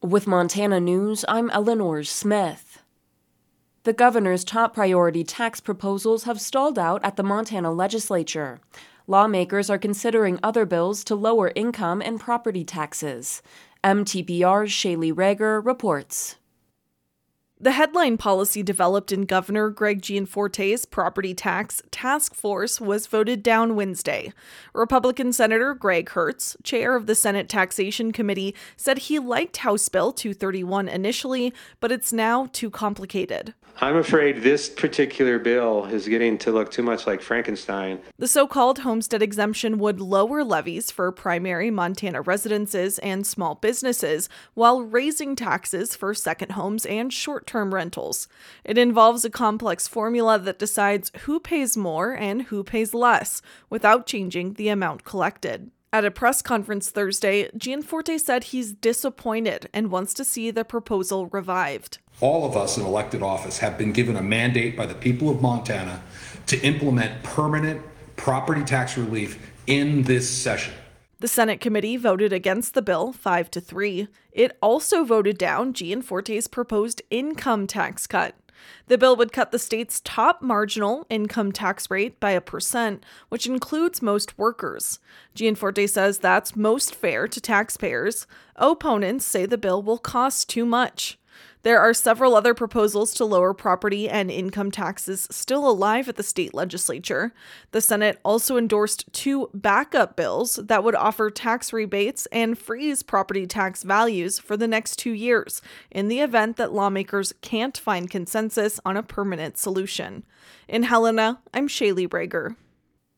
With Montana News, I'm Eleanor Smith. The governor's top priority tax proposals have stalled out at the Montana legislature. Lawmakers are considering other bills to lower income and property taxes. MTPR's Shaylee Rager reports. The headline policy developed in Governor Greg Gianforte's property tax task force was voted down Wednesday. Republican Senator Greg Hertz, chair of the Senate Taxation Committee, said he liked House Bill 231 initially, but it's now too complicated. I'm afraid this particular bill is getting to look too much like Frankenstein. The so-called homestead exemption would lower levies for primary Montana residences and small businesses while raising taxes for second homes and short-term rentals. It involves a complex formula that decides who pays more and who pays less without changing the amount collected. At a press conference Thursday, Gianforte said he's disappointed and wants to see the proposal revived. All of us in elected office have been given a mandate by the people of Montana to implement permanent property tax relief in this session. The Senate committee voted against the bill 5-3. It also voted down Gianforte's proposed income tax cut. The bill would cut the state's top marginal income tax rate by 1%, which includes most workers. Gianforte says that's most fair to taxpayers. Opponents say the bill will cost too much. There are several other proposals to lower property and income taxes still alive at the state legislature. The Senate also endorsed 2 backup bills that would offer tax rebates and freeze property tax values for the next 2 years in the event that lawmakers can't find consensus on a permanent solution. In Helena, I'm Shaylee Rager.